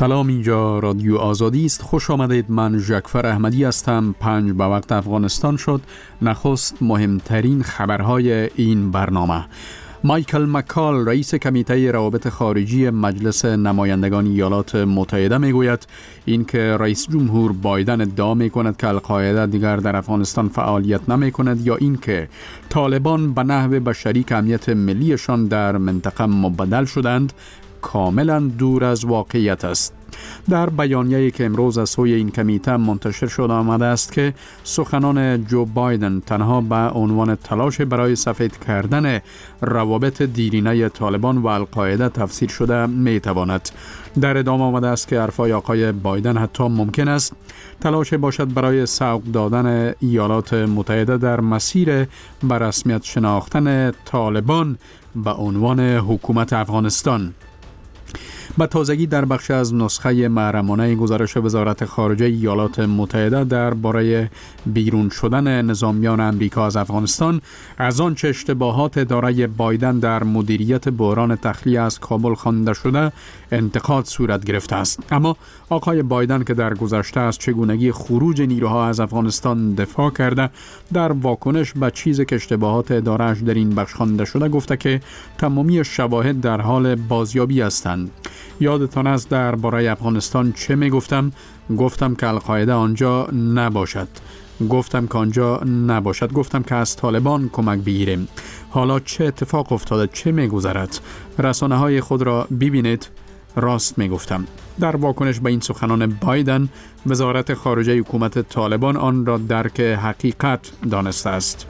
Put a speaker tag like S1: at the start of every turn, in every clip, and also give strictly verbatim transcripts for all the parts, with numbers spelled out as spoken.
S1: سلام، اینجا رادیو آزادی است. خوش آمدید. من ژکفر احمدی هستم. پنج به وقت افغانستان شد. نخست مهمترین خبرهای این برنامه. مایکل مکال رئیس کمیته روابط خارجی مجلس نمایندگان ایالات متحده میگوید اینکه رئیس جمهور بایدن ادعا میکند که القاعده دیگر در افغانستان فعالیت نمیکند یا اینکه طالبان به نحو بشری که امنیت ملیشان در منطقه مبدل شدند کاملا دور از واقعیت است. در بیانیه‌ای که امروز از سوی این کمیته منتشر شده آمده است که سخنان جو بایدن تنها به عنوان تلاش برای سفید کردن روابط دیرینه طالبان و القاعده تفسیر شده میتواند. در ادامه آمده است که حرفای آقای بایدن حتی ممکن است تلاش باشد برای سوق دادن ایالات متحده در مسیر به رسمیت شناختن طالبان به عنوان حکومت افغانستان. به تازگی در بخش از نسخه محرمانه گزارش وزارت خارجه ایالات متحده درباره بیرون شدن نظامیان آمریکا از افغانستان از آنچه اشتباهات اداره بایدن در مدیریت بحران تخلیه از کابل خوانده شده انتقاد صورت گرفته است. اما آقای بایدن که در گذشته از چگونگی خروج نیروها از افغانستان دفاع کرده، در واکنش به چیزی که اشتباهات اداره‌اش در این بخش خوانده شده گفته که تمامی شواهد در حال بازیابی هستند. یادتان است درباره افغانستان چه می گفتم؟ گفتم که القاعده آنجا نباشد. گفتم که آنجا نباشد. گفتم که از طالبان کمک بگیریم. حالا چه اتفاق افتاده؟ چه می گذرد؟ رسانه های خود را ببینید. راست می گفتم. در واکنش به این سخنان بایدن، وزارت خارجه حکومت طالبان آن را درک حقیقت دانسته است.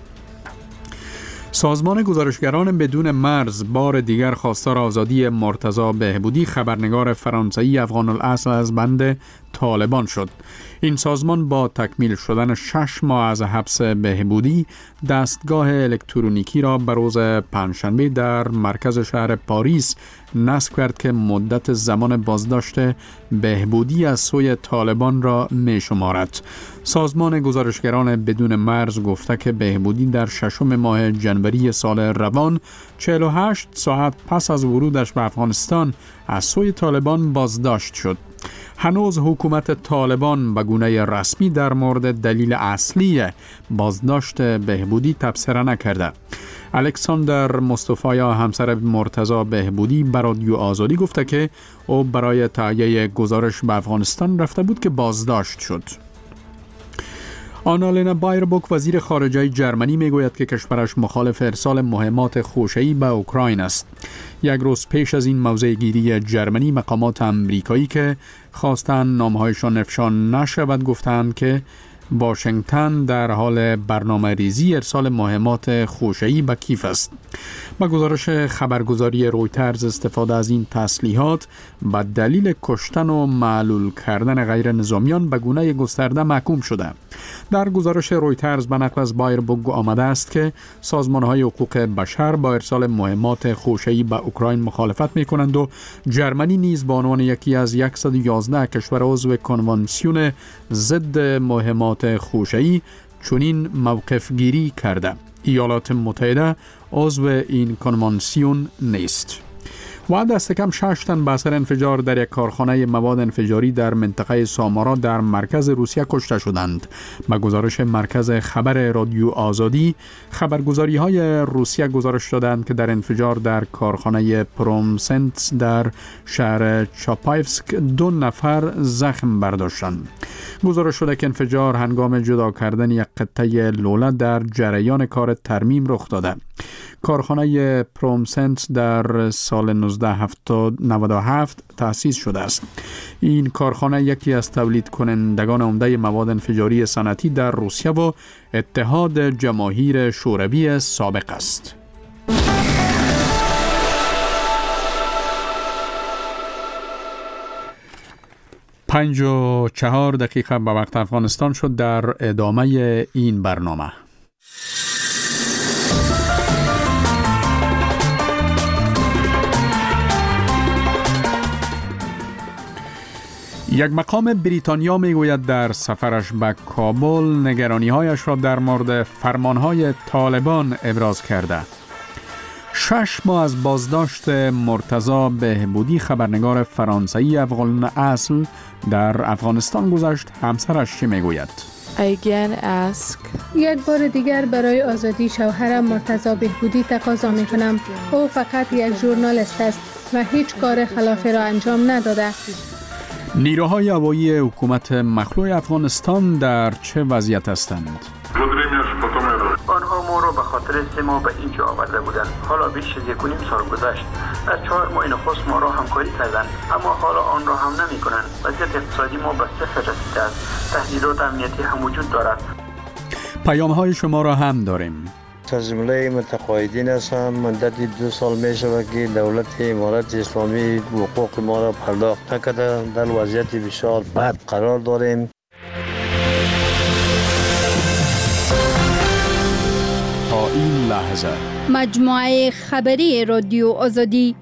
S1: سازمان گزارشگران بدون مرز بار دیگر خواستار آزادی مرتضی بهبودی، خبرنگار فرانسوی افغان الاصل از بند طالبان شد. این سازمان با تکمیل شدن شش ماه از حبس بهبودی دستگاه الکترونیکی را به روز پنجشنبه در مرکز شهر پاریس نصب کرد که مدت زمان بازداشت بهبودی از سوی طالبان را می شمارد. سازمان گزارشگران بدون مرز گفته که بهبودی در ششم ماه جنوری سال روان چهل و هشت ساعت پس از ورودش به افغانستان از سوی طالبان بازداشت شد. هنوز حکومت طالبان به گونه رسمی در مورد دلیل اصلی بازداشت بهبودی تبصره نکرده. الکساندر مصطفی، همسر مرتضی بهبودی، به رادیو آزادی گفته که او برای تهیه گزارش به افغانستان رفته بود که بازداشت شد. آنالنا بایربوک، وزیر خارجه جرمنی، میگوید که کشورش مخالف ارسال مهمات خوشه‌ای به اوکراین است. یک روز پیش از این موضع گیری جرمنی، مقامات امریکایی که خواستند نامهایشان افشا نشود گفتند که واشنگتن در حال برنامه ریزی ارسال مهمات خوشه‌ای به کیف است. با گزارش خبرگزاری رویترز، استفاده از این تسلیحات به دلیل کشتن و معلول کردن غیر نظامیان به گونه گسترده محکوم شده. در گزارش رویترز به نقل از بایربوک آمده است که سازمان‌های حقوق بشر با ارسال مهمات خوشه‌ای به اوکراین مخالفت می‌کنند و جرمنی نیز به عنوان یکی از صد و یازده کشور عضو کنوانسیون ضد مهمات خوشه‌ای چنین موقف گیری کرده. ایالات متحده عضو این کنوانسیون نیست. و دست کم شش تن به اثر انفجار در یک کارخانه مواد انفجاری در منطقه سامارا در مرکز روسیه کشته شدند. به گزارش مرکز خبر رادیو آزادی، خبرگزاری های روسیه گزارش دادند که در انفجار در کارخانه پرومسنت در شهر چاپایفسک دو نفر زخم برداشتند. گزارش شده که انفجار هنگام جدا کردن یک قطعه لوله در جریان کار ترمیم رخ داده. کارخانه پرومسنت در سال نوزده نود و هفت تأسیس شده است. این کارخانه یکی از تولید کنندگان عمده مواد انفجاری صنعتی در روسیه و اتحاد جماهیر شوروی سابق است. پنج و چهار دقیقه به وقت افغانستان شد. در ادامه این برنامه یک مقام بریتانیا میگوید در سفرش به کابل نگرانی‌هایش را در مورد فرمانهای طالبان ابراز کرده. شش ماه از بازداشت مرتضی بهبودی، خبرنگار فرانسوی افغان اصل، در افغانستان گذشت. همسرش چی میگوید؟
S2: یک بار دیگر برای آزادی شوهرم مرتضی بهبودی تقاضا می کنم. او فقط یک ژورنالیست است و هیچ کار خلافی را انجام نداده.
S1: نیروهای هوایی حکومت مخلوع افغانستان در چه وضعیت هستند؟
S3: آنها ما را به خاطر سه ماه به اینجا آورده بودند. حالا بیش از یک و نیم سال گذشت. در چهار ماه نخست ما را همکاری کردند، اما حالا آن را هم نمی کنند. وضعیت اقتصادی ما به صفر رسیده است. تهدیدات امنیتی هم وجود دارد.
S1: پیام های شما را هم داریم.
S4: از جمله متقاعدین هستم. مدت دو سال می شود که دولت امارت اسلامی حقوق ما را پرداخت نکرده. در وضعیت بسیار بد قرار داریم.
S1: تا این لحظه
S5: مجموعه خبری رادیو آزادی.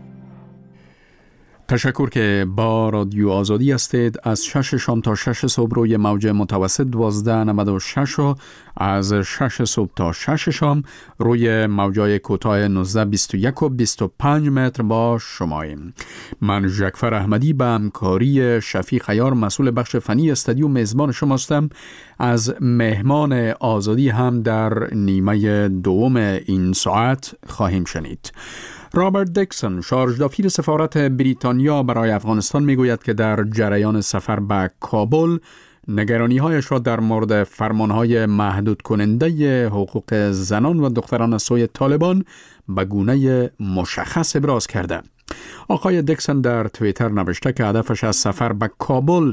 S1: تشکر که با رادیو آزادی هستید. از شش شام تا شش صبح روی موج متوسط دوازده نود و شش و از شش صبح تا شش شام روی موجای کوتاه نوزده بیست و یک و بیست و پنج متر با شماییم. من ژکفر احمدی به همکاری شفیق عیار مسئول بخش فنی استودیو میزبان شما هستم. از مهمان آزادی هم در نیمه دوم این ساعت خواهیم شنید. رابرت دیکسون، شارژدافیر سفارت بریتانیا برای افغانستان، میگوید که در جریان سفر به کابل نگرانی‌هایش را در مورد فرمان‌های محدود کننده حقوق زنان و دختران از سوی طالبان به گونه مشخص ابراز کرده. آقای دیکسون در توییتر نوشته که هدفش از سفر به کابل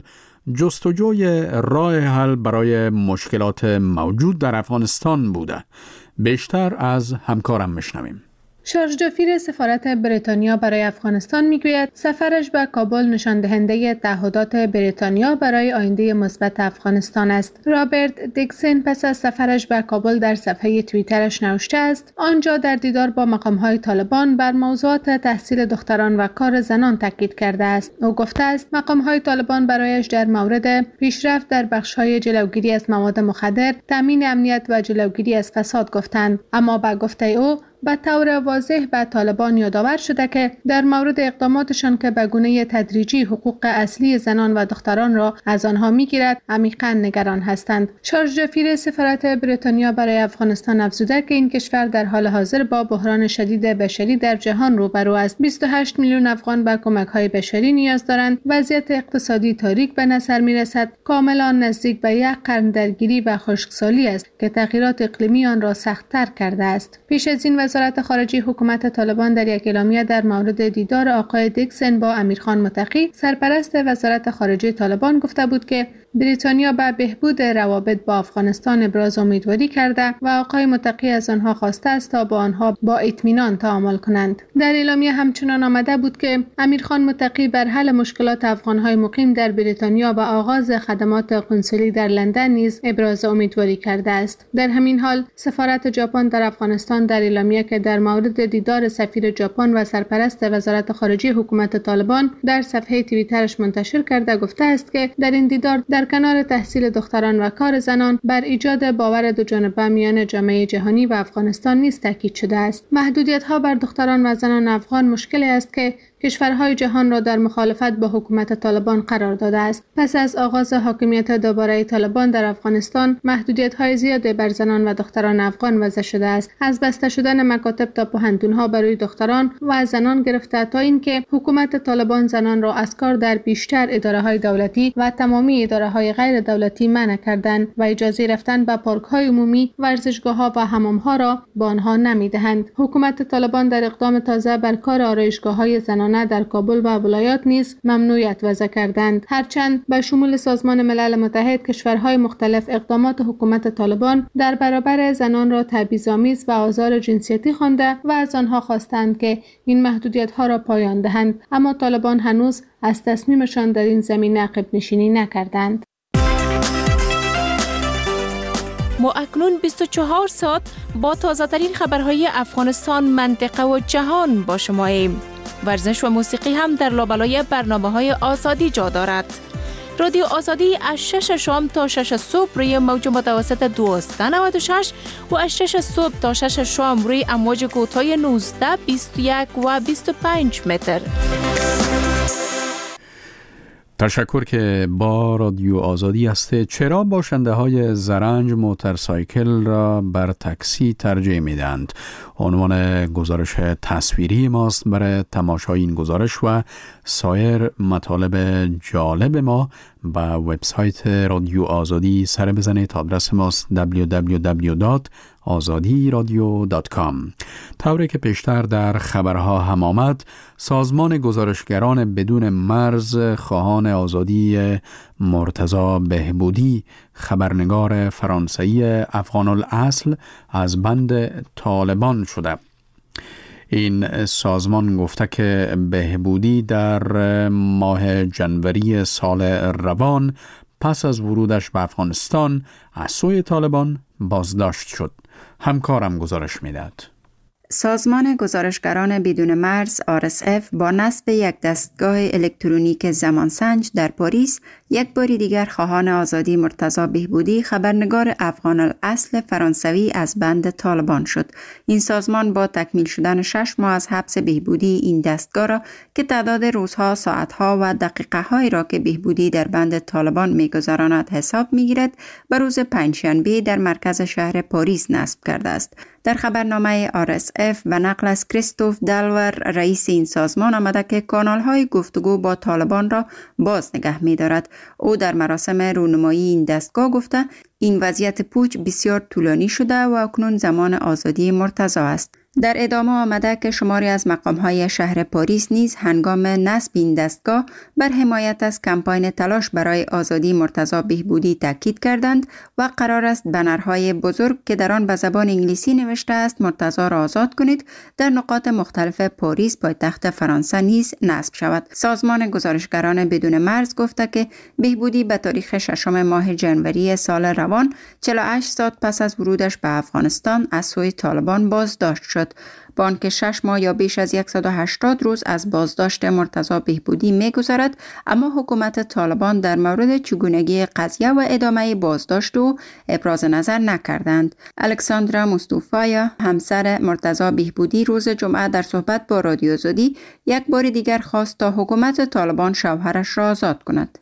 S1: جستجوی راه حل برای مشکلات موجود در افغانستان بوده. بیشتر از همکارم میشنویم.
S2: شارژدافیر سفارت بریتانیا برای افغانستان میگوید سفرش به کابل نشان دهنده تعهدات بریتانیا برای آینده مثبت افغانستان است. رابرت دیکسون پس از سفرش به کابل در صفحه توییترش نوشته است آنجا در دیدار با مقام‌های طالبان بر موضوعات تحصیل دختران و کار زنان تاکید کرده است. او گفته است مقام‌های طالبان برایش در مورد پیشرفت در بخش‌های جلوگیری از مواد مخدر، تامین امنیت و جلوگیری از فساد گفتند، اما با گفته او به طور واضح به طالبان یادآور شده که در مورد اقداماتشان که به گونه تدریجی حقوق اصلی زنان و دختران را از آنها میگیرد عمیقاً نگران هستند. شارژدافیر سفارت بریتانیا برای افغانستان افزوده که این کشور در حال حاضر با بحران شدید بشری در جهان روبرو است. بیست و هشت میلیون افغان به کمک‌های بشری نیاز دارند. وضعیت اقتصادی تاریک به نظر می‌رسد، کاملا نزدیک به یک قرن درگیری و خشکسالی است که تغییرات اقلیمی آن را سخت‌تر کرده است. پیش از این وزارت خارجه حکومت طالبان در یک اعلامیه در مورد دیدار آقای دیکسون با امیرخان متقی، سرپرست وزارت خارجه طالبان، گفته بود که بریتانیا به بهبود روابط با افغانستان ابراز امیدواری کرده و آقای متقی از آنها خواسته است تا با آنها با اطمینان تعامل کنند. در اعلامیه همچنان آمده بود که امیرخان متقی بر حل مشکلات افغانهای مقیم در بریتانیا و آغاز خدمات قنسولی در لندن نیز ابراز امیدواری کرده است. در همین حال سفارت ژاپن در افغانستان در اعلامیه که در مورد دیدار سفیر ژاپن و سرپرست وزارت خارجه حکومت طالبان در صفحه توییترش منتشر کرده گفته است که در این دیدار در کنار تحصیل دختران و کار زنان بر ایجاد باور دو جانبه میان جامعه جهانی و افغانستان نیز تاکید شده است. محدودیت‌ها بر دختران و زنان افغان مشکلی است که کشورهای جهان را در مخالفت با حکومت طالبان قرار داده است. پس از آغاز حاکمیت دوباره طالبان در افغانستان، محدودیت‌های زیادی بر زنان و دختران افغان وضع شده است. از بسته شدن مکاتب تا پوهنتون‌ها برای دختران و زنان گرفته تا اینکه حکومت طالبان زنان را از کار در بیشتر اداره‌های دولتی و تمامی اداره‌های غیر دولتی منع کردند و اجازه رفتن به پارک‌های عمومی، ورزشگاه‌ها و حمام‌ها را به آنها نمی‌دهند. حکومت طالبان در اقدام تازه بر کار آرایشگاه‌های زنان در کابل و ولایات نیز ممنوعیت وضع کردند. هرچند به شمول سازمان ملل متحد کشورهای مختلف اقدامات حکومت طالبان در برابر زنان را تبعیض‌آمیز و آزار جنسیتی خوانده و از آنها خواستند که این محدودیت‌ها را پایان دهند، اما طالبان هنوز از تصمیمشان در این زمینه عقب نشینی نکردند.
S6: ما اکنون بیست و چهار ساعت با تازه‌ترین خبرهای افغانستان، منطقه و جهان با شماییم. ورزش و موسیقی هم در لابلای برنامه‌های آزادی جا دارد. رادیو آزادی از شش شام تا شش صبح روی موج متوسط دویست و نود و شش و از شش صبح تا شش شام روی امواج کوتاه نوزده، بیست و یک و بیست و پنج متر.
S1: تشکر که با رادیو آزادی هسته. چرا باشنده های زرنج موتورسایکل را بر تاکسی ترجیح میدند؟ عنوان گزارش تصویری ماست. برای تماشای این گزارش و سایر مطالب جالب ما به وبسایت رادیو آزادی سر بزنید. آدرس ماست دبلیو دبلیو دبلیو دات آزادی رادیو دات کام. طوری که پیشتر در خبرها هم آمد، سازمان گزارشگران بدون مرز خواهان آزادی مرتضی بهبودی، خبرنگار فرانسوی افغان الاصل، از بند طالبان شده. این سازمان گفته که بهبودی در ماه جنوری سال روان پس از ورودش به افغانستان از سوی طالبان بازداشت شد. همکارم گزارش میداد.
S7: سازمان گزارشگران بدون مرز آر اس اف با نصب یک دستگاه الکترونیک زمانسنج در پاریس یک بار دیگر خواهان آزادی مرتضی بهبودی، خبرنگار افغان الاصل فرانسوی، از بند طالبان شد. این سازمان با تکمیل شدن شش ماه از حبس بهبودی این دستگاه را که تعداد روزها، ساعتها و دقیقه هایی را که بهبودی در بند طالبان می‌گذراند حساب می‌گیرد، به روز پنجشنبه در مرکز شهر پاریس نصب کرده است. در خبرنامه آر اس اف و نقل از کریستوف دلور، رئیس این سازمان، آمده که کانال‌های گفتگو با طالبان را باز نگه می‌دارد. او در مراسم رونمایی این دستگاه گفته این وضعیت پوچ بسیار طولانی شده و اکنون زمان آزادی مرتضی است. در ادامه آمده که شماری از مقام‌های شهر پاریس نیز هنگام نصب این دستگاه بر حمایت از کمپاین تلاش برای آزادی مرتضی بهبودی تاکید کردند و قرار است بنرهای بزرگ که در آن به زبان انگلیسی نوشته است مرتضی را آزاد کنید در نقاط مختلف پاریس پایتخت فرانسه نیز نصب شود. سازمان گزارشگران بدون مرز گفته که بهبودی به تاریخ ششم ماه جنوری سال روان چهل و هشت ساعت پس از ورودش به افغانستان از سوی طالبان بازداشت شد. با آنکه شش ماه یا بیش از صد و هشتاد روز از بازداشت مرتضی بهبودی می‌گذرد، اما حکومت طالبان در مورد چگونگی قضیه و ادامه بازداشت او ابراز نظر نکردند. الکساندرا مصطفی، همسر مرتضی بهبودی، روز جمعه در صحبت با رادیو آزادی یک بار دیگر خواست تا حکومت طالبان شوهرش را آزاد کند.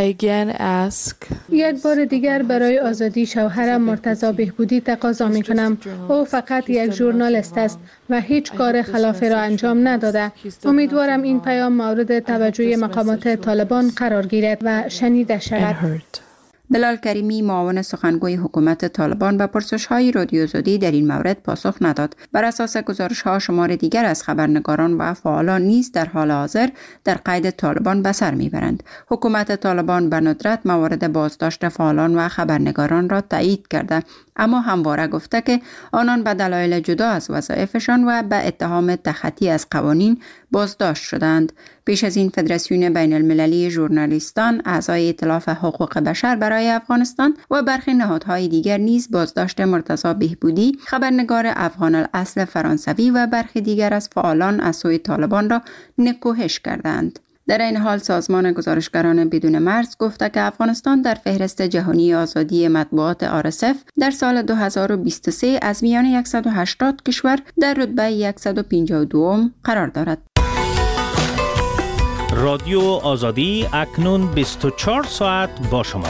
S2: یک بار دیگر برای آزادی شوهرم مرتضی بهبودی تقاضا می کنم. او فقط یک ژورنالیست است و هیچ کار خلافی را انجام نداده. امیدوارم این پیام مورد توجه مقامات طالبان قرار گیرد و شنیده شود.
S7: بلال کریمی، معاون سخنگوی حکومت طالبان، به پرسش‌های رادیو آزادی در این مورد پاسخ نداد. بر اساس گزارش‌ها شمار دیگر از خبرنگاران و فعالان نیز در حال حاضر در قید طالبان به سر می‌برند. حکومت طالبان به ندرت موارد بازداشت فعالان و خبرنگاران را تایید کرده، اما همواره گفته که آنان به دلایل جدا از وظایفشان و به اتهام تخطی از قوانین بازداشت شدند. پیش از این فدراسیون بین المللی ژورنالیستان، اعضای ائتلاف حقوق بشر برای افغانستان و برخی نهادهای دیگر نیز بازداشت مرتضی بهبودی، خبرنگار افغان الاصل فرانسوی، و برخی دیگر از فعالان از سوی طالبان را نکوهش کردند. در این حال سازمان گزارشگران بدون مرز گفته که افغانستان در فهرست جهانی آزادی مطبوعات آر اس اف در سال دو هزار و بیست و سه از میان صد و هشتاد کشور در رتبه صد و پنجاه و دو قرار دارد.
S8: رادیو آزادی اکنون بیست و چهار ساعت با شما.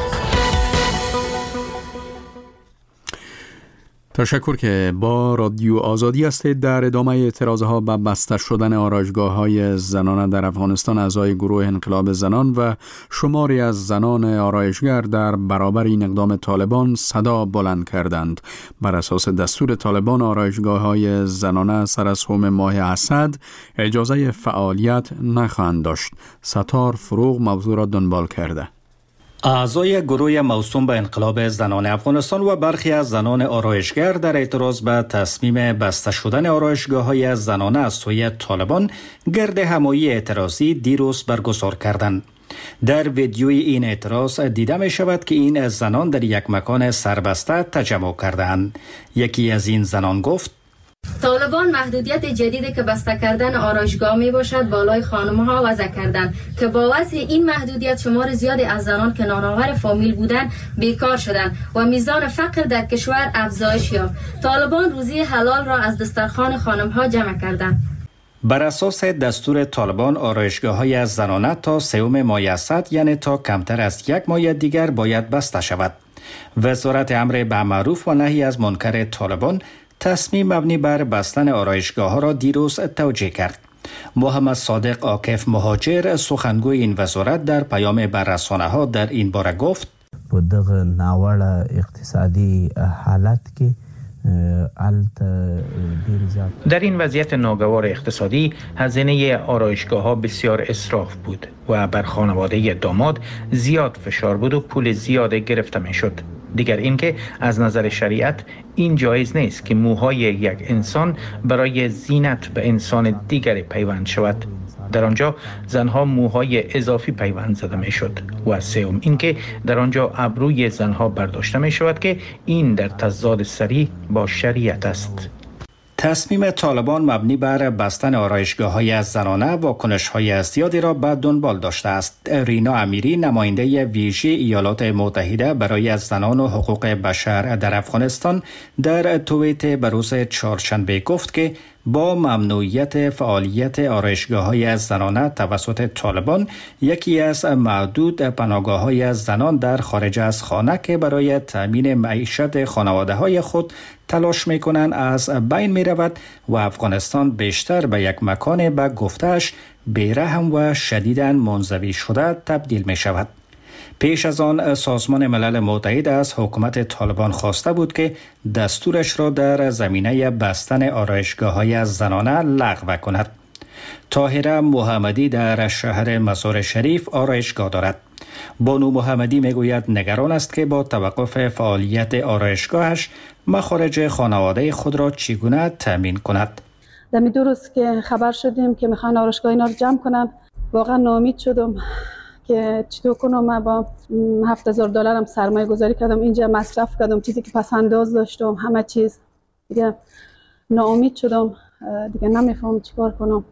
S1: تشکر که با رادیو آزادی هستید. در ادامه اعتراضها به بسته شدن آرایشگاه‌های زنانه در افغانستان، اعضای گروه انقلاب زنان و شماری از زنان آرایشگر در برابر این اقدام طالبان صدا بلند کردند. بر اساس دستور طالبان، آرایشگاه‌های زنانه سر از حوم ماه اسد اجازه فعالیت نخواهند داشت. ستار فروغ موضوع را دنبال کرده.
S9: اعضای گروه موسوم به انقلاب زنان افغانستان و برخی از زنان آرایشگر در اعتراض به تصمیم بسته شدن آرایشگاه‌های زنانه از سوی طالبان گرد همایی اعتراضی دیروز برگزار کردند. در ویدیوی این اعتراض دیده می شود که این زنان در یک مکان سربسته تجمع کردند. یکی از این زنان گفت:
S10: طالبان محدودیت جدیدی که بسته کردن آرایشگاه می باشد بالای خانم‌ها وضع کردند که با وضع این محدودیت شمار زیادی از زنان که نانآور فامیل بودند بیکار شدند و میزان فقر در کشور افزایش یافت. طالبان روزی حلال را از دسترخوان خانم‌ها جمع کردند.
S9: بر اساس دستور طالبان آرایشگاه‌های از زنانه تا سوم ماه اسد یعنی تا کمتر از یک ماه دیگر باید بسته شود. وزارت امر به معروف و نهی از منکر طالبان تصمیم مبنی بر بستن آرایشگاه‌ها را دیروز توجیه کرد. محمد صادق عاکف مهاجر سخنگوی این وزارت در پیام بر رسانه‌ها در این باره گفت:
S11: په دغه ناوړه اقتصادي حالت کې
S12: در این وضعیت ناگوار اقتصادی هزینه آرایشگاه‌ها بسیار اسراف بود و بر خانواده داماد زیاد فشار بود و پول زیاد گرفته می‌شد. دیگر اینکه از نظر شریعت این جایز نیست که موهای یک انسان برای زینت به انسان دیگری پیوند شود. در آنجا زنها موهای اضافی پیوند زده می شد و سوم اینکه در آنجا ابروی زنها برداشته می شود که این در تضاد صریح با شریعت است.
S9: تصمیم طالبان مبنی بر بستن آرایشگاه‌های از زنانه واکنش‌های زیادی را به دنبال داشته است. رینا امیری نماینده ویژه ایالات متحده برای از زنان و حقوق بشر در افغانستان در توییت به روز چهارشنبه گفت که با ممنوعیت فعالیت آرایشگاه‌های از زنانه توسط طالبان یکی از معدود پناهگاه‌های از زنان در خارج از خانه که برای تأمین معیشت خانواده‌های خود تلاش می‌کنند از بین می‌رود و افغانستان بیشتر به یک مکان به گفته‌اش بی‌رحم و شدیداً منزوی شده تبدیل می‌شود. پیش از آن سازمان ملل متحد از حکومت طالبان خواسته بود که دستورش را در زمینه بستن آرایشگاه‌های از زنانه لغو کند. طاهره محمدی در شهر مزار شریف آرایشگاه دارد. بانو محمدی میگوید نگران است که با توقف فعالیت آرایشگاهش مخارج خانواده خود را چگونه تامین کند.
S13: در می دو روز که خبر شدیم که میخوان آرایشگاه اینا رو جمع کنن واقعا ناامید شدم که چطور کنم. من با هفت هزار دلارم سرمایه گذاری کردم اینجا مصرف کردم چیزی که پس انداز داشتم همه چیز دیگه ناامید شدم دیگه نمیفهم چیکار کنم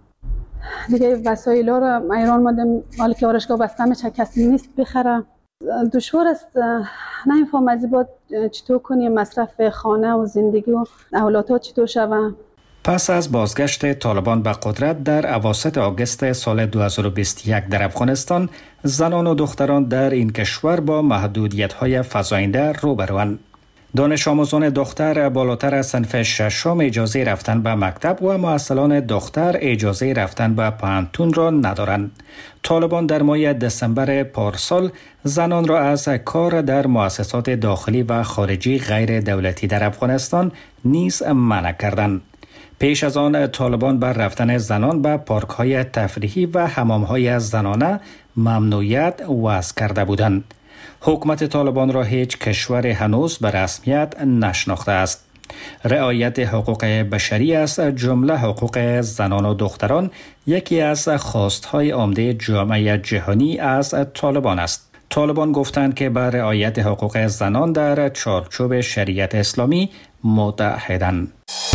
S13: دیگه. وسایل ها رو ایران مادم حالا که آرایشگاه بسته میشه کسی نیست بخره دشوار است. نمیفهم از این بعد چطور کنیم مصرف خانه و زندگی و اولادها چطور شوه.
S9: پس از بازگشت طالبان به قدرت در اواسط آگوست سال دو هزار و بیست و یک در افغانستان زنان و دختران در این کشور با محدودیت‌های فزاینده روبروند. دانش آموزان دختر بالاتر از صنف ششم اجازه رفتن به مکتب و معلمان دختر اجازه رفتن به پانتون را ندارند. طالبان در ماه دسامبر پارسال زنان را از کار در مؤسسات داخلی و خارجی غیر دولتی در افغانستان نیز منع کردند. پیش از آن طالبان بر رفتن زنان به پارک‌های تفریحی و حمام‌های از زنانه ممنوعیت وضع کرده بودند. حکومت طالبان را هیچ کشور هنوز به رسمیت نشناخته است. رعایت حقوق بشری از جمله حقوق زنان و دختران یکی از خواست‌های عمده جامعه جهانی از طالبان است. طالبان گفتند که بر رعایت حقوق زنان در چارچوب شریعت اسلامی متحدند.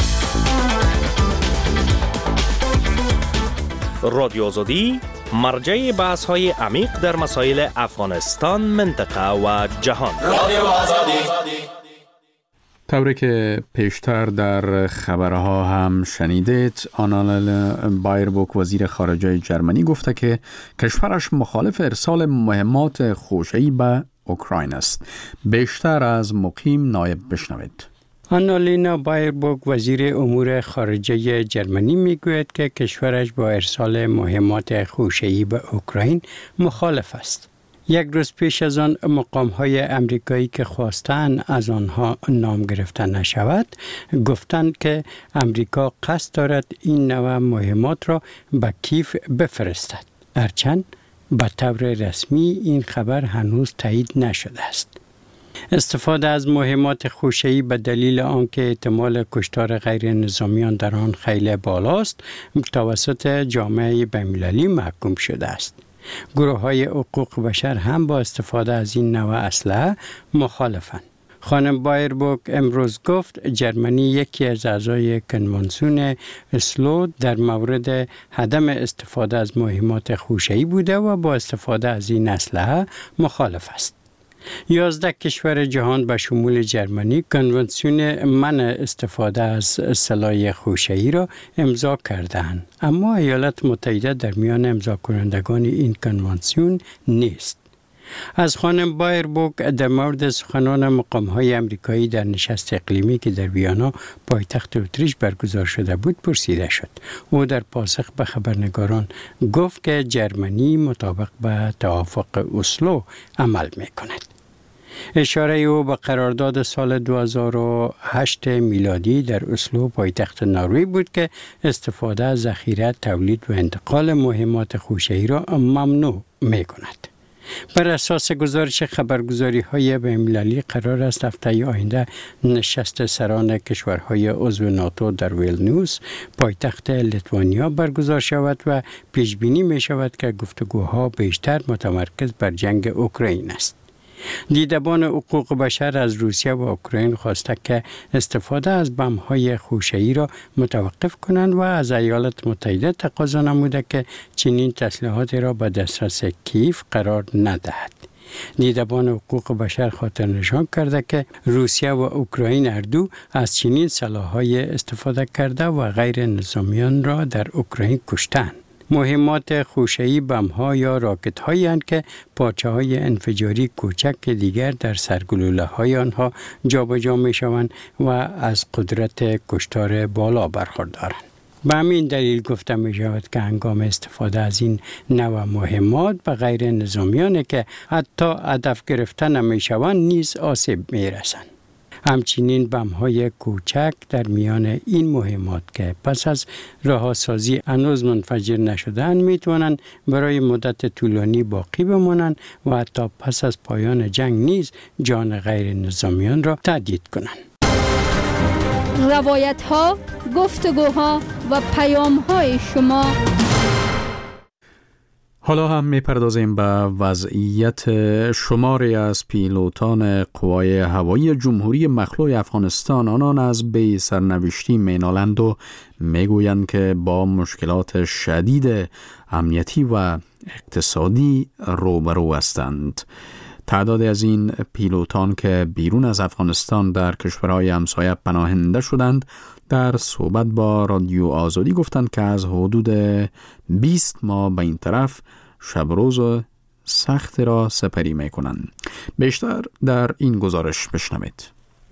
S8: رادیو آزادی مرجع بحث های عمیق در مسائل افغانستان، منطقه و جهان. رادیو آزادی.
S1: طوری که پیشتر در خبرها هم شنیدید، آنالا بایربوک وزیر خارجه جرمنی گفته که کشورش مخالف ارسال مهمات خوشه‌ای به اوکراین است. بیشتر از مقیم نایب بشنوید.
S14: آنالینا بایربوک وزیر امور خارجه جرمنی میگوید که کشورش با ارسال مهمات خوشه‌ای به اوکراین مخالف است. یک روز پیش از آن مقام‌های امریکایی که خواستند از آنها نام گرفته نشود گفتند که امریکا قصد دارد این نوع مهمات را به کیف بفرستد. هرچند به طور رسمی این خبر هنوز تایید نشده است. استفاده از مهمات خوشه‌ای به دلیل آنکه احتمال کشتار غیر نظامیان در آن خیلی بالاست توسط جامعه بین‌المللی محکوم شده است. گروه‌های حقوق بشر هم با استفاده از این نوع اسلحه مخالفند. خانم بایربوک امروز گفت جرمنی یکی از اعضای کنوانسیون اسلو در مورد عدم استفاده از مهمات خوشه‌ای بوده و با استفاده از این اسلحه مخالف است. یازده کشور جهان به شمول جرمنی کنوانسیون منع استفاده از سلاح خوشه‌ای را امضا کردند، اما ایالات متحده در میان امضا کنندگان این کنوانسیون نیست. از خانم بایربوک در مورد سخنان مقام‌های امریکایی در نشست اقلیمی که در ویانا پایتخت اتریش برگزار شده بود پرسیده شد. او در پاسخ به خبرنگاران گفت که جرمنی مطابق به توافق اسلو عمل می‌کند. اشاره او به قرارداد سال دو هزار و هشت میلادی در اسلو پایتخت نروژ بود که استفاده از ذخیره، تولید و انتقال مهمات خوشه‌ای را ممنوع می‌کند. بر اساس گزارش خبرگزاری های بین‌المللی قرار است هفته آینده نشست سران کشورهای عضو ناتو در ویلنیوس پایتخت لیتوانیا برگزار شود و پیش بینی می شود که گفتگوها بیشتر متمرکز بر جنگ اوکراین است. دیدبان حقوق بشر از روسیه و اوکراین خواسته که استفاده از بم‌های خوشه‌ای را متوقف کنند و از ایالات متحده تقاضا نموده که چنین تسلیحاتی را به دسترس کیف قرار ندهد. دیدبان حقوق بشر خاطر نشان کرده که روسیه و اوکراین هر دو از چنین سلاح‌های استفاده کرده و غیر نظامیان را در اوکراین کشتند. مهمات خوشه‌ای بم‌ها یا راکت‌هایی هستند که پارچه‌های انفجاری کوچک دیگر در سرگلوله‌های آنها جابجا می‌شوند و از قدرت کشتار بالا برخوردارند. به همین دلیل گفته می‌شود که هنگام استفاده از این نوع مهمات به غیر نظامیانی که حتی هدف گرفته نمی‌شوند نیز آسیب می‌رسند. همچنین بم‌های کوچک در میان این مهمات که پس از رهاسازی هنوز منفجر نشده‌اند می‌توانند برای مدت طولانی باقی بمانند و حتی پس از پایان جنگ نیز جان غیر نظامیان را تهدید کنند.
S5: روایت‌ها، گفتگوها و پیام‌های شما.
S1: حالا هم می‌پردازیم به وضعیت شماری از پیلوتان قوای هوایی جمهوری مخلوع افغانستان. آنان از بی سرنوشتی مینالند و میگویند که با مشکلات شدید امنیتی و اقتصادی روبرو هستند. تعدادی از این پیلوتان که بیرون از افغانستان در کشورهای همسایه پناهنده شدند در صحبت با رادیو آزادی گفتند که از حدود بیست ماه به این طرف شب روز سخت را سپری می کنند. بیشتر در این گزارش بشنوید.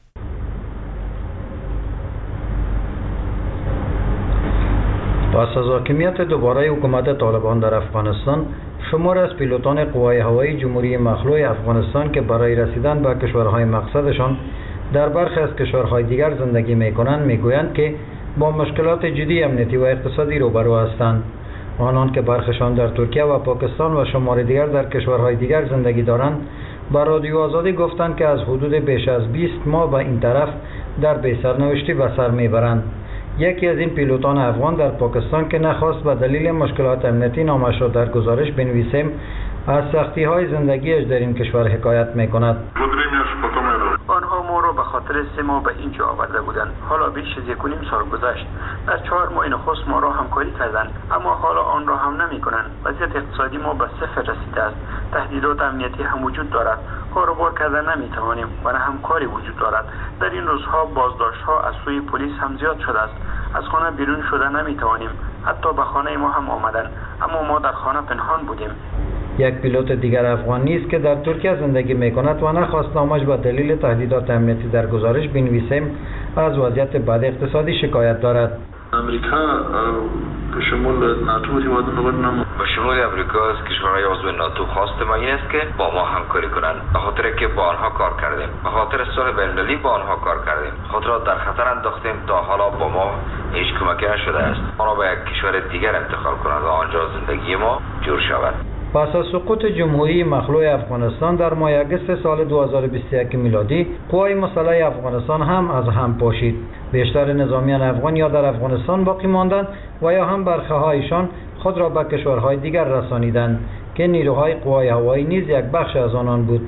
S15: پس از حاکمیت دوباره حکومت طالبان در افغانستان، شمار از پیلوتان قوای هوایی جمهوری مخلوع افغانستان که برای رسیدن به کشورهای مقصدشان در برخی از کشورهای دیگر زندگی می‌کنند می‌گویند که با مشکلات جدی امنیتی و اقتصادی روبرو هستند. آنان که برخشان در ترکیه و پاکستان و شمار دیگر در کشورهای دیگر زندگی دارند با رادیو آزادی گفتند که از حدود بیش از بیست ماه به این طرف در بی‌سرنوشتی به سر می‌برند. یکی از این پیلوتان افغان در پاکستان که نخواست به دلیل مشکلات امنیتی نامش را در گزارش بنویسیم از سختی‌های زندگیش در این کشور حکایت می‌کند.
S3: آنها ما را به خاطر سه ماه به اینجا آورده بودند. حالا بیش از یک و نیم سال گذشت. در چهار ماه نخست ما را همکاری کردند، اما حالا آن را هم نمی‌کنند. وضعیت اقتصادی ما به صفر رسیده است. تهدیدات امنیتی هم وجود دارد. کاروبار کردن نمی‌توانیم و نه همکاری وجود دارد. در این روزها بازداشت‌ها از سوی پلیس هم زیاد شده است. از خانه بیرون شده نمی‌توانیم. حتی به خانه ما هم آمدند، اما ما در خانه پنهان بودیم.
S15: یک پیلوت دیگر افغان نیست که در ترکیه زندگی می‌کند و نخواست نامش به دلیل تهدیدات امنیتی در گزارش بنویسیم از وضعیت بد اقتصادی شکایت دارد.
S16: امریکا به شمول ناتو هیوادونو بدنم به شمول امریکا از کشورهای عضو ناتو خواست ما این است که با ما همکاری کنند، به خاطر که با آنها کار کردیم، به خاطر صلح بین‌المللی با آنها کار کردیم، خود را در خطر انداختیم تا حالا با ما هیچ کمکی نشده است. آنها به یک کشور دیگر انتقال کنند و آنجا زندگی ما جور شود.
S15: پس از سقوط جمهوری مخلوع افغانستان در ماه اگست سال دو هزار و بیست و یک میلادی، قوای مسلح افغانستان هم از هم پاشید. بیشتر نظامیان افغان یا در افغانستان باقی ماندند و یا هم برخه‌هایشان خود را به کشورهای دیگر رسانیدند که نیروهای قوای هوایی نیز یک بخش از آنان بود.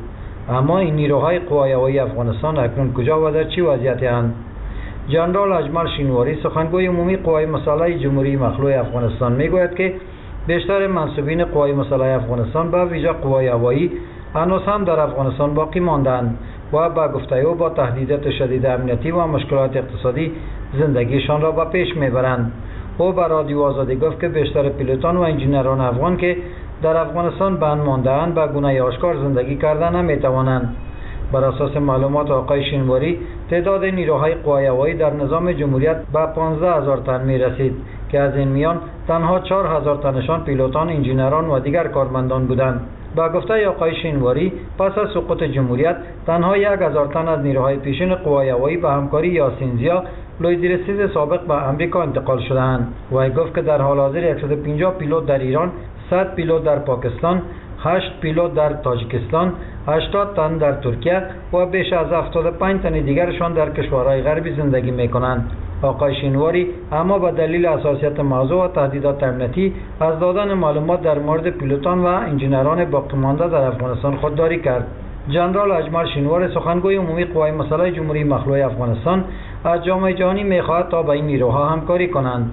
S15: اما این نیروهای قوای هوایی افغانستان اکنون کجا و در چه وضعیتی اند؟ جنرال اجمل شینواری سخنگوی عمومی قوای مسلح جمهوری مخلوع افغانستان میگوید که بیشتر منصوبین قوای مسلح افغانستان به ویژه قوای هوایی هنوز هم در افغانستان باقی ماندند و با گفته او با تهدیدات شدید امنیتی و مشکلات اقتصادی زندگیشان را به پیش میبرند. او به رادیو آزادی گفت که بیشتر پیلوتان و انجینران افغان که در افغانستان بند مانده‌اند به گونه آشکار زندگی کردن نمیتوانند. بر اساس معلومات آقای شینواری تعداد نیروهای قوای هوایی در نظام جمهوریت به پانزده هزار تن می رسید که از این میان تنها چهار هزار تنشان پیلوتان، انجینران و دیگر کارمندان بودند. با گفته آقای شینواری پس از سقوط جمهوریت تنها یک هزار تن از نیروهای پیشین قوای هوایی به همکاری یاسینزیا لویدرسیز سابق به امریکا انتقال شده‌اند. و گفت که در حال حاضر صد و پنجاه پیلوت در ایران، صد پیلوت در پاکستان، هشت پیلوت در تاجیکستان، هشتاد تن در ترکیه و بیش از هفتاد و پنج تن دیگرشان در کشورهای غربی زندگی می‌کنند. آقای شینواری اما به دلیل حساسیت موضوع و تهدیدات امنیتی از دادن معلومات در مورد پیلوتان و انجینران باقی مانده در افغانستان خودداری کرد. جنرال اجمل شینواری سخنگوی عمومی قوای مسلح جمهوری مخلوع افغانستان از جامعه جهانی می‌خواهد تا با این نیروها همکاری کنند.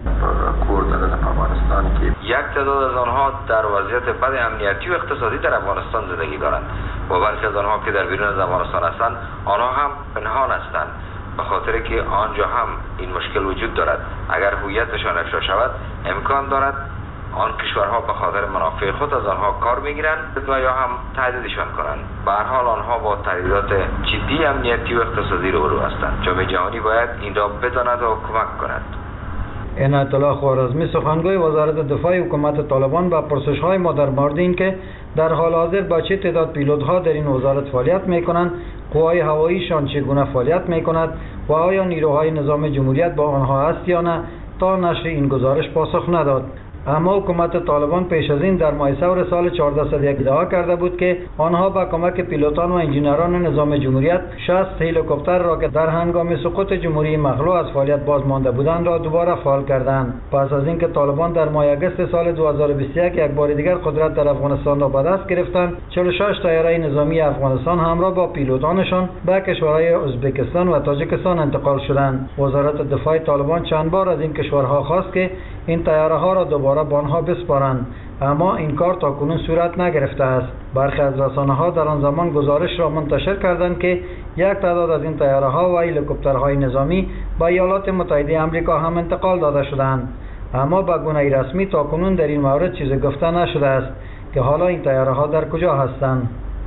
S16: یک تعداد از آنها در وضعیت بد امنیتی و اقتصادی در افغانستان زندگی دارند و برخی از آنها که در بیرون از افغانستان هستند آنها هم پنهان هستند، به خاطر که آنجا هم این مشکل وجود دارد. اگر هویتشان افشا شود امکان دارد آن کشورها به خاطر منافع خود از آنها کار میگیرند و یا هم تهدیدشان کنند. به هر حال آنها با تهدیدات جدی امنیتی و اقتصادی روبرو هستند. جامعه جهانی باید این را بداند و کمک کند.
S15: عنایت الله خوارزمی سخنگوی وزارت دفاع حکومت طالبان با پرسش‌های ما در مورد این که در حال حاضر با چه تعداد پیلوت‌ها در این وزارت فعالیت می‌کنند، قوای هواییشان چگونه فعالیت می‌کند و آیا نیروهای نظام جمهوریت با آنها است یا نه، تا نشر این گزارش پاسخ نداد. اما حکومت طالبان پیش از این در ماه ثور سال چهارده صد و یک ادعا کرده بود که آنها با کمک پیلوتان و انجینران نظام جمهوریت شصت هلیکوپتر را که در هنگام سقوط جمهوری مخلوع از فعالیت باز مانده بودند را دوباره فعال کردند. پس از اینکه طالبان در ماه اگست سال دو هزار و بیست و یک یک بار دیگر قدرت در افغانستان را به دست گرفتند، چهل و شش طیاره نظامی افغانستان همراه با پیلوتانشان به کشورهای ازبکستان و تاجیکستان انتقال شدند. وزارت دفاع طالبان چند بار از این کشورها خواست که این طیاره ها را دوباره به آنها بسپارند، اما این کار تاکنون صورت نگرفته است. برخی از رسانه ها در آن زمان گزارش را منتشر کردند که یک تعداد از این طیاره ها و هلیکوپترهای نظامی به ایالات متحده آمریکا هم انتقال داده شدند، اما به گونه رسمی تاکنون در این مورد چیزی گفته نشده است که حالا این طیاره ها در کجا هستند.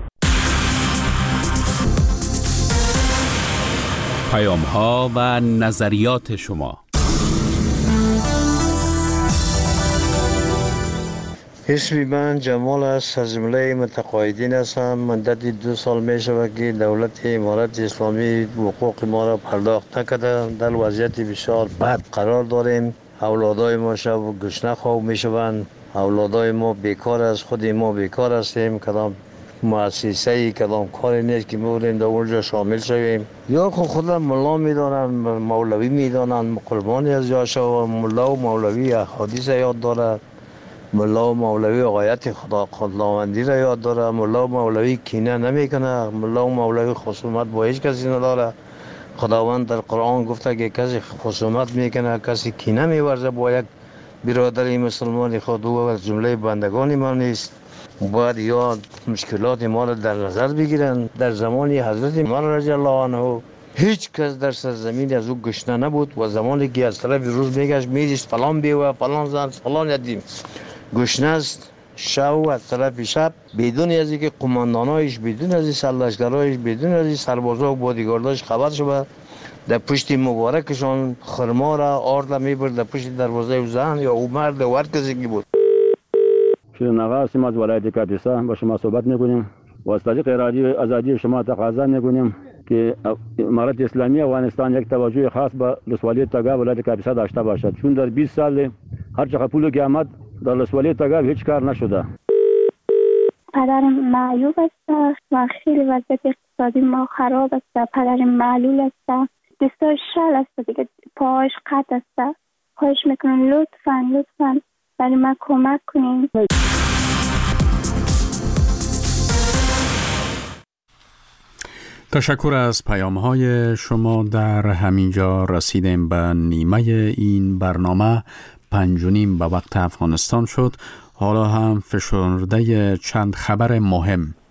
S17: پیام ها و نظریات شما.
S4: اسمی من جمال است، از جمله متقاعدین هستم. مدت دو سال می شود که دولت امارت اسلامی حقوق ما را پرداخت نکرده. در وضعیت بسیار بد قرار داریم. اولادای ما شب گشنه خواب می شوند. اولادای ما بیکار است، خود ما بیکار هستیم. کدام مؤسسه کدام کاری نیست که می‌بودیم در اونجا شامل شویم. یا خود خودم ملا می‌دانند، مولوی می‌دانند، قربانی از یاشا ملا و مولوی احادیث یاد دارد. ملا و مولوی آیت خدا خداوندی را یاد داره. ملا و مولوی کینه نمیکنه. ملا و مولوی خصومت با هیچ کسی نداره. خداوند در قرآن گفته که کسی خصومت میکنه، کسی کینه میورزه با یک برادری مسلمان خود او از جمله بندگان ما نیست. باید یا مشکلات ما را در نظر بگیرن. در زمان حضرت عمر رضی الله عنه هیچ کس در سرزمین از او گشنه نبود و زمانی که از طرف روز میگشت میدیست فلان بیوه فلان زن فلان یتیم گشنه است، شب از طرف شب بدون از اینکه قماندانایش، بدون از این سرلشکرایش، بدون از این سربازا و بادیگارداش خبر شد، در پشت مبارکشان خرما را آرد میبرد در پشت دروازه زن یا او مرد و هر کسی که بود.
S18: شیرین آقا هستیم از ولایت کاپیسا، با شما صحبت میکنیم و از طریق رادیو آزادی شما تقاضا میکنیم که امارت اسلامی افغانستان یک توجه خاص به ولسوالی تگا ولایت کاپیسا داشته باشد، چون در بیست سال هر چقدر پولی که آمد در ولسوالی تگا هیچ کار نشده.
S19: پدرم معیوب است و خیلی وضعیت اقتصادی ما خراب است. پدرم معلول است، دستاش شل است دیگه، پاهاش قطع است. خواهش میکنم لطفاً لطفاً برای ما کمک کنین.
S1: تشکر از پیام های شما. در همینجا رسیدیم به نیمه این برنامه. پنج و نیم به وقت افغانستان شد. حالا هم فشرده چند خبر مهم.